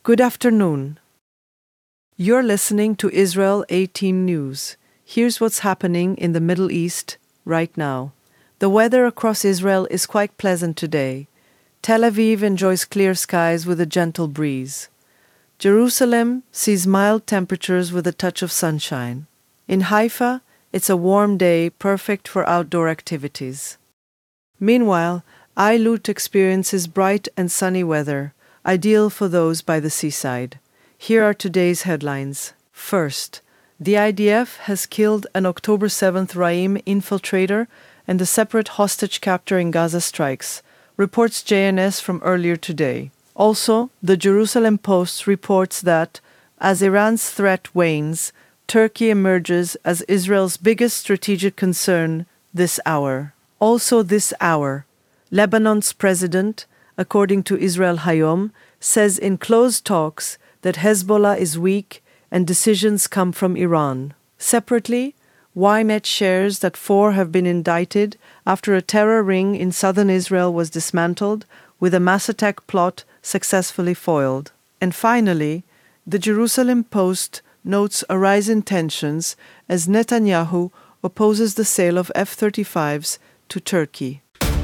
Good afternoon. You're listening to Israel 18 News. Here's what's happening in the Middle East right now. The weather across Israel is quite pleasant today. Tel Aviv enjoys clear skies with a gentle breeze. Jerusalem sees mild temperatures with a touch of sunshine. In Haifa, it's a warm day, perfect for outdoor activities. Meanwhile, Eilut experiences bright and sunny weather, ideal for those by the seaside. Here are today's headlines. First, the IDF has killed an October 7th Raim infiltrator and a separate hostage captor in Gaza strikes, reports JNS from earlier today. Also, the Jerusalem Post reports that, as Iran's threat wanes, Turkey emerges as Israel's biggest strategic concern this hour. Also this hour, Lebanon's president, according to Israel Hayom, says in closed talks that Hezbollah is weak and decisions come from Iran. Separately, Ynet shares that 4 have been indicted after a terror ring in southern Israel was dismantled, with a mass attack plot successfully foiled. And finally, the Jerusalem Post notes a rise in tensions as Netanyahu opposes the sale of F-35s to Turkey.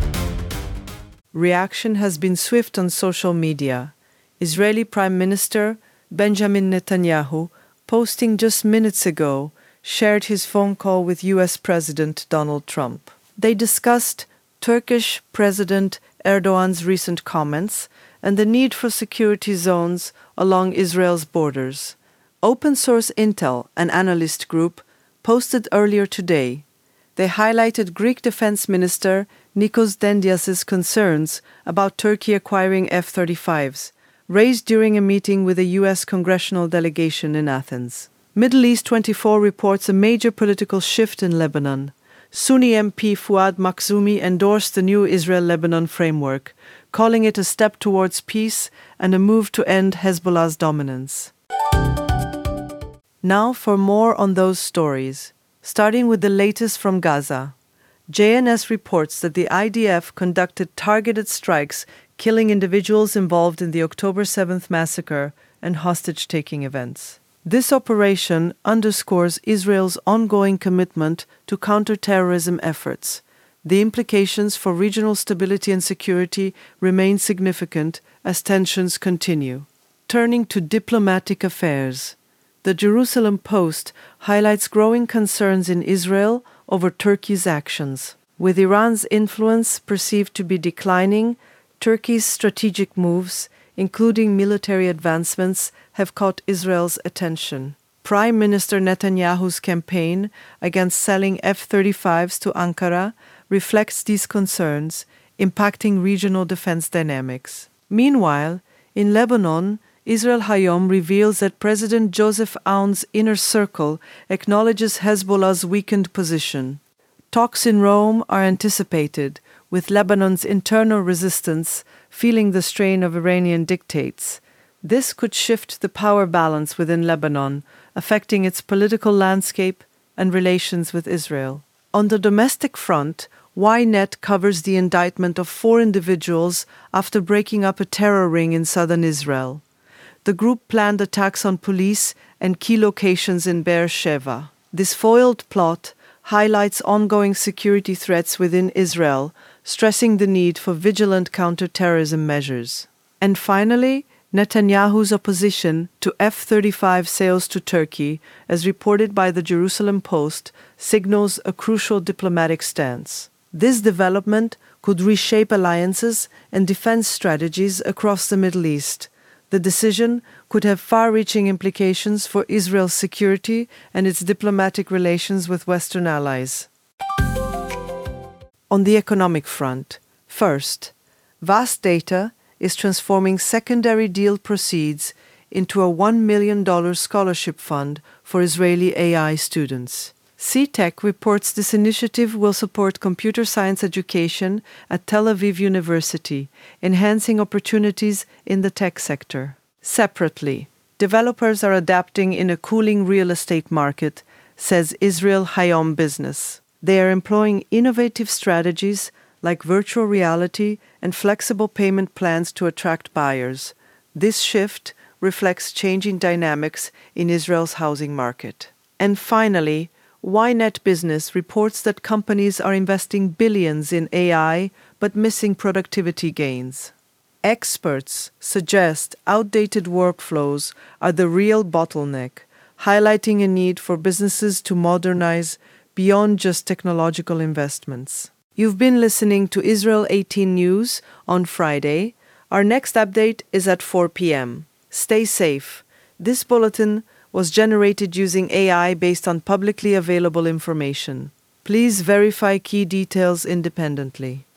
Reaction has been swift on social media. Israeli Prime Minister Benjamin Netanyahu, posting just minutes ago, shared his phone call with U.S. President Donald Trump. They discussed Turkish President Erdogan's recent comments and the need for security zones along Israel's borders. Open Source Intel, an analyst group, posted earlier today. They highlighted Greek Defense Minister Nikos Dendias's concerns about Turkey acquiring F-35s, raised during a meeting with a U.S. congressional delegation in Athens. Middle East 24 reports a major political shift in Lebanon. Sunni MP Fuad Makhzoumi endorsed the new Israel-Lebanon framework, calling it a step towards peace and a move to end Hezbollah's dominance. Now for more on those stories. Starting with the latest from Gaza. JNS reports that the IDF conducted targeted strikes, killing individuals involved in the October 7th massacre and hostage-taking events. This operation underscores Israel's ongoing commitment to counter-terrorism efforts. The implications for regional stability and security remain significant as tensions continue. Turning to diplomatic affairs. The Jerusalem Post highlights growing concerns in Israel over Turkey's actions. With Iran's influence perceived to be declining, Turkey's strategic moves, including military advancements, have caught Israel's attention. Prime Minister Netanyahu's campaign against selling F-35s to Ankara reflects these concerns, impacting regional defense dynamics. Meanwhile, in Lebanon, Israel Hayom reveals that President Joseph Aoun's inner circle acknowledges Hezbollah's weakened position. Talks in Rome are anticipated, with Lebanon's internal resistance feeling the strain of Iranian dictates. This could shift the power balance within Lebanon, affecting its political landscape and relations with Israel. On the domestic front, Ynet covers the indictment of 4 individuals after breaking up a terror ring in southern Israel. The group planned attacks on police and key locations in Beersheba. This foiled plot highlights ongoing security threats within Israel, stressing the need for vigilant counter-terrorism measures. And finally, Netanyahu's opposition to F-35 sales to Turkey, as reported by the Jerusalem Post, signals a crucial diplomatic stance. This development could reshape alliances and defense strategies across the Middle East. The decision could have far-reaching implications for Israel's security and its diplomatic relations with Western allies. On the economic front, first, Vast Data is transforming secondary deal proceeds into a $1 million scholarship fund for Israeli AI students. CTech reports this initiative will support computer science education at Tel Aviv University, enhancing opportunities in the tech sector. Separately, developers are adapting in a cooling real estate market, says Israel Hayom Business. They are employing innovative strategies like virtual reality and flexible payment plans to attract buyers. This shift reflects changing dynamics in Israel's housing market. And finally, Ynet Business reports that companies are investing billions in AI but missing productivity gains. Experts suggest outdated workflows are the real bottleneck, highlighting a need for businesses to modernize beyond just technological investments. You've been listening to Israel 18 News on Friday. Our next update is at 4 p.m. Stay safe. This bulletin was generated using AI based on publicly available information. Please verify key details independently.